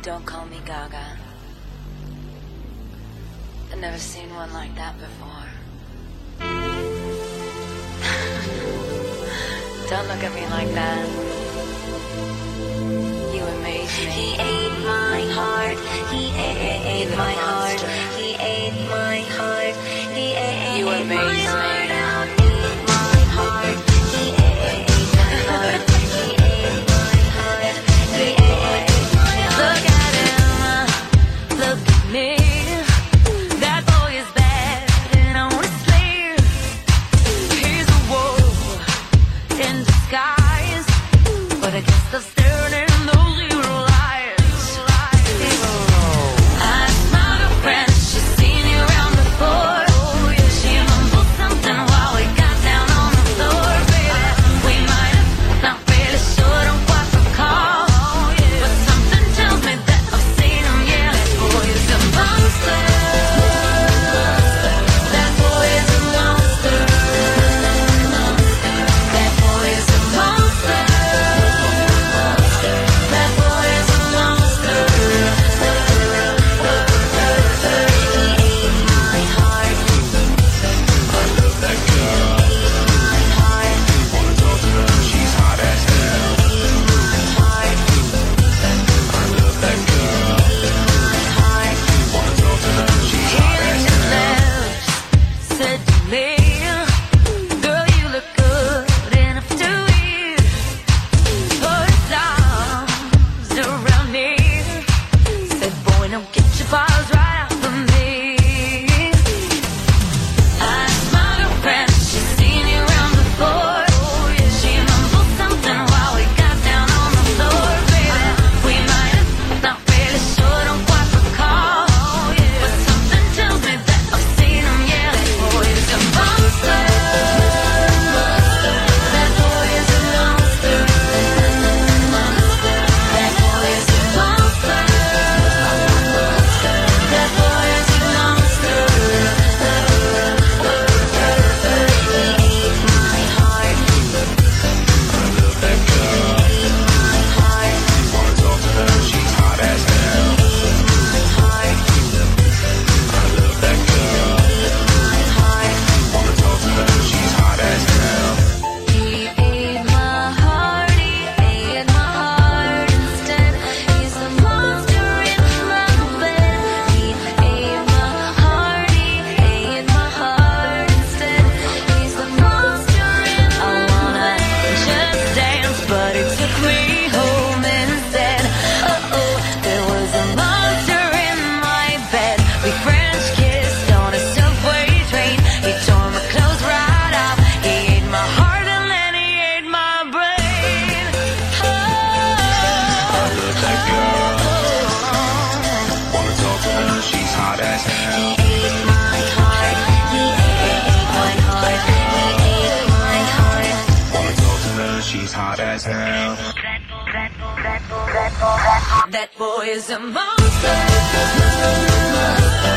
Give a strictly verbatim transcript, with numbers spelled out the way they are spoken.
Don't call me Gaga. I've never seen one like that before. Don't look at me like that. You amaze me. He ate my heart. He ate my heart. He ate my heart. He ate You amaze my me. heart out. Ate my heart. He ate my heart. He ate my heart. He ate my heart. Look at him. Look at me. That boy is bad and I wanna slay him. He's a wolf in disguise, but I guess the staring in those evil eyes. I smiled her friend, she's seen you around before. She mumbled something while we got down on the floor. We might have not really sure, don't quite recall, but something tells me that I've seen him. Yeah, that boy is a monster. That boy is a monster. That boy is a monster. That boy is a monster. He ate my heart. I love that girl. My heart. Wanna talk to her, she's hot as hell. My heart. I love that girl. My heart. Wanna talk to her, she's hot as His hell. lips said to me, girl, you look good enough to eat. Put his arms around me, said, boy, don't get your paws right off of me. I smiled her friend, she's seen you around before. She mumbled something while we got down on the floor. Baby, we might have not really sure, don't quite recall, but something tells me that I've seen him. Yeah, that boy is a monster. That boy is a monster. That boy is a monster. That boy is a monster. He ate my heart. I love that girl. My heart. Wanna talk to her, she's hot as hell. My heart. I love that girl. My heart. Wanna talk to her, she's hot as hell. He ate my heart, he ate my heart instead. He's a monster in my bed. He ate my heart, he ate my heart instead. He's a monster in my bed. I wanna just dance, but it took me home instead. Oh oh, there was a monster in my bed. We French kissed on a subway train. He tore my clothes right off. He ate my heart and then he ate my brain. Oh, I love that girl. Wanna talk to her, she's hot as hell. He ate my heart. He ate my heart. He ate my heart. Wanna talk to her, she's hot as hell. that boy is a monster.